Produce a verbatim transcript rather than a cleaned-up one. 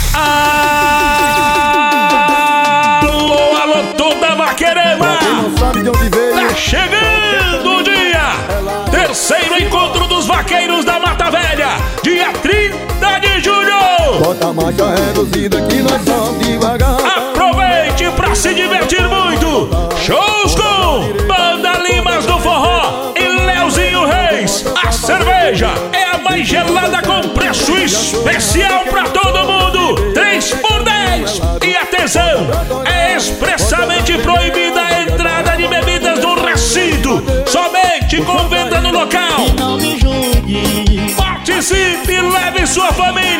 Alô, alô, toda Vaquerema! Tá chegando o dia! Terceiro encontro dos vaqueiros da Mata Velha, dia trinta de julho! Bota a marcha reduzida que nós vamos devagar. Aproveite pra se divertir muito! Shows com Banda Limas do Forró e Leozinho Reis. A cerveja é a mais gelada com preço especial pra todo mundo, três por dez. E atenção, é expressamente proibida a entrada de bebidas no recinto, somente com venda no local. Não me julgue. Participe e leve sua família.